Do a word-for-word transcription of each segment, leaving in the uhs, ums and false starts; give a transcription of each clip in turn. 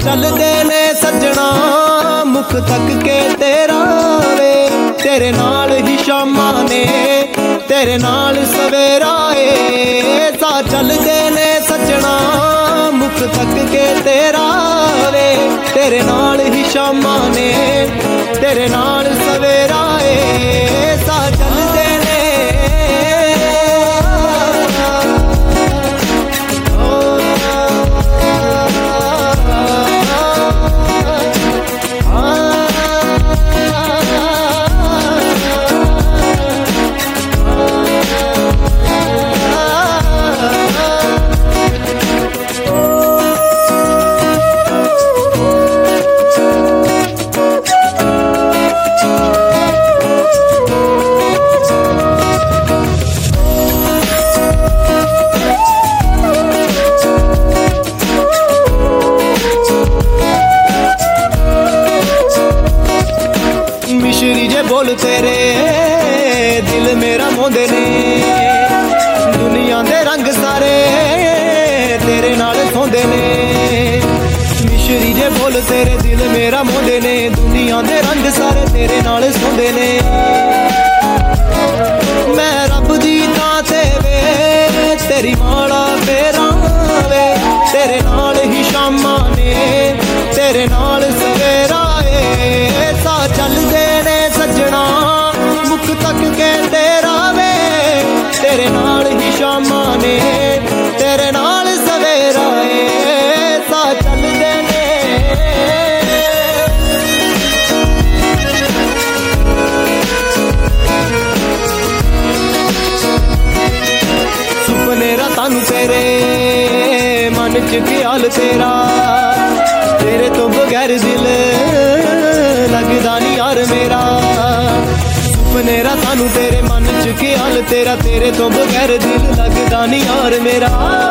चलदे ने सजना मुख तक के तेरा वे, तेरे नाल ही शामां ने तेरे नाल सवेरा ए। सा चलदे ने सजना मुख तक के तेरा वे, तेरे नाल ही शामां ने तेरे नाल सवेरा ए। सा चलदे ने मिश्री जे बोल तेरे दिल मेरा मोंदे ने, दुनिया दे रंग सारे तेरे नाल सोंदे ने। मिश्री जे बोल तेरे दिल मेरा मोंदे ने, दुनिया दे रंग सारे तेरे नाल सोंदे ने। मैं रब दी तां ते वे तेरी माला फेरां वे, तेरे नाल ही शामां ने तेरे नाल सवेरा ए। सा चलदे ने सजना मुख तक के तेरा वे, तेरे नाल ही शामां ने तेरे नाल सवेरा ए। सा चलदे ने सुपने रातां तेरे मन च ख्याल तेरा, तेरे तो बगैर दिल लगदा नी यार मेरा। सुपने रातां तेरे मन च ख्याल तेरा, तेरे तो बगैर दिल लगदा नी यार मेरा।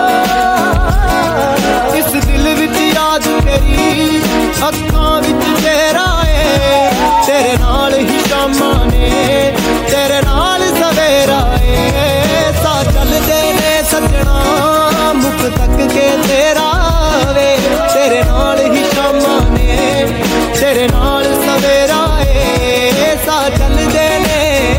इस दिल विच याद तेरी अखां विच तेरा ए, तेरे नाल ही शामां ने तेरे नाल सवेरा ए। सा चलदे ने सजना मुख तक के तेरा वे, तेरे नाल ही शामां ने तेरे नाल सवेरा ए। सा चलदे ने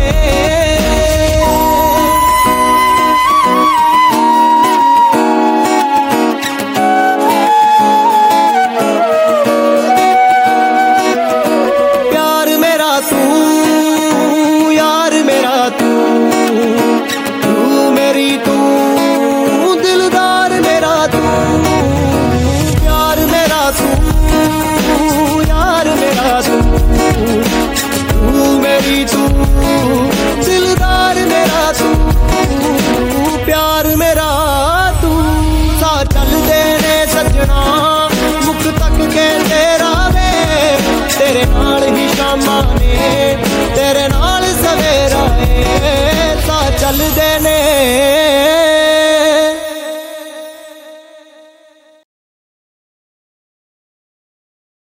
प्यार मेरा तू यार मेरा तू, तू मेरी तू दिलदार मेरा तू। प्यार मेरा तू यार मेरा तू, तू मेरी तू दिलदार मेरा तू। प्यार मेरा तू सा चलदे ने सजना मुख तक के तेरा वे, तेरे नाल ही शामां ने तेरे नाल सवेरा ए। सा चलदे ने